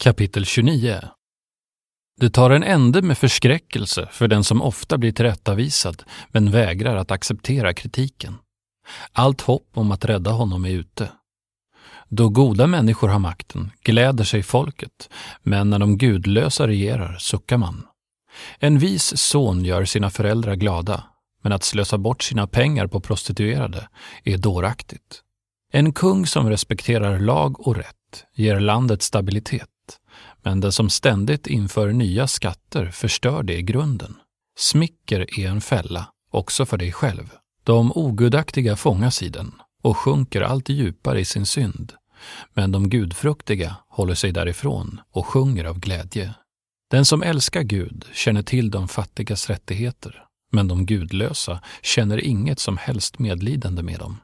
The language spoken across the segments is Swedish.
Kapitel 29. Det tar en ände med förskräckelse för den som ofta blir tillrättavisad men vägrar att acceptera kritiken. Allt hopp om att rädda honom är ute. Då goda människor har makten gläder sig folket, men när de gudlösa regerar suckar man. En vis son gör sina föräldrar glada, men att slösa bort sina pengar på prostituerade är dåraktigt. En kung som respekterar lag och rätt ger landet stabilitet, men den som ständigt inför nya skatter förstör det i grunden. Smicker är en fälla, också för dig själv. De ogudaktiga fångas i den och sjunker allt djupare i sin synd, men de gudfruktiga håller sig därifrån och sjunger av glädje. Den som älskar Gud känner till de fattigas rättigheter, men de gudlösa känner inget som helst medlidande med dem.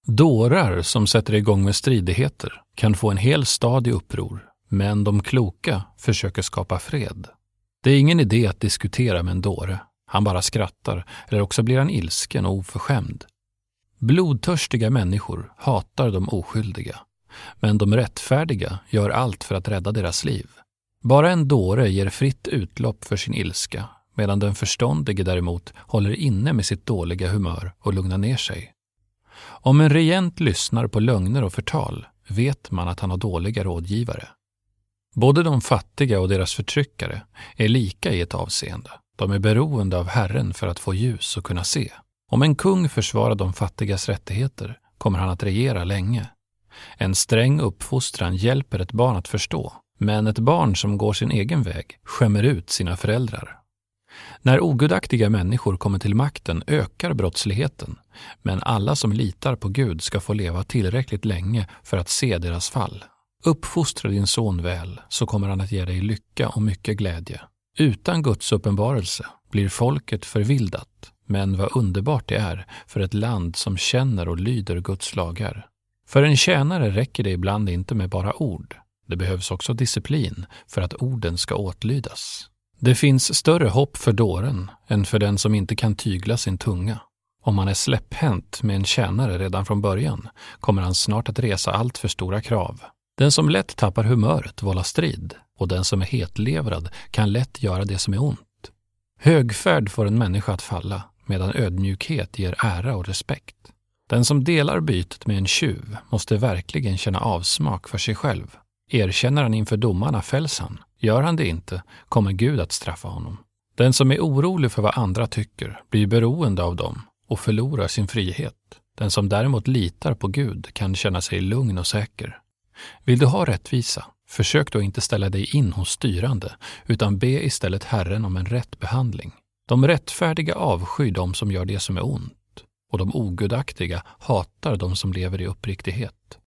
Dårar som sätter igång med stridigheter kan få en hel stad i uppror, men de kloka försöker skapa fred. Det är ingen idé att diskutera med en dåre. Han bara skrattar, eller också blir han ilsken och oförskämd. Blodtörstiga människor hatar de oskyldiga, men de rättfärdiga gör allt för att rädda deras liv. Bara en dåre ger fritt utlopp för sin ilska, medan den förståndige däremot håller inne med sitt dåliga humör och lugnar ner sig. Om en regent lyssnar på lögner och förtal vet man att han har dåliga rådgivare. Både de fattiga och deras förtryckare är lika i ett avseende. De är beroende av Herren för att få ljus och kunna se. Om en kung försvarar de fattigas rättigheter kommer han att regera länge. En sträng uppfostran hjälper ett barn att förstå, men ett barn som går sin egen väg skämmer ut sina föräldrar. När ogudaktiga människor kommer till makten ökar brottsligheten, men alla som litar på Gud ska få leva tillräckligt länge för att se deras fall. Uppfostra din son väl, så kommer han att ge dig lycka och mycket glädje. Utan Guds uppenbarelse blir folket förvildat, men vad underbart det är för ett land som känner och lyder Guds lagar. För en tjänare räcker det ibland inte med bara ord. Det behövs också disciplin för att orden ska åtlydas. Det finns större hopp för dåren än för den som inte kan tygla sin tunga. Om man är släpphänt med en tjänare redan från början kommer han snart att resa allt för stora krav. Den som lätt tappar humöret vållar strid, och den som är hetlevrad kan lätt göra det som är ont. Högfärd får en människa att falla, medan ödmjukhet ger ära och respekt. Den som delar bytet med en tjuv måste verkligen känna avsmak för sig själv. Erkänner han inför domarna fälls han. Gör han det inte kommer Gud att straffa honom. Den som är orolig för vad andra tycker blir beroende av dem och förlorar sin frihet. Den som däremot litar på Gud kan känna sig lugn och säker. Vill du ha rättvisa? Försök då inte ställa dig in hos styrande, utan be istället Herren om en rätt behandling. De rättfärdiga avskyr de som gör det som är ont, och de ogudaktiga hatar de som lever i uppriktighet.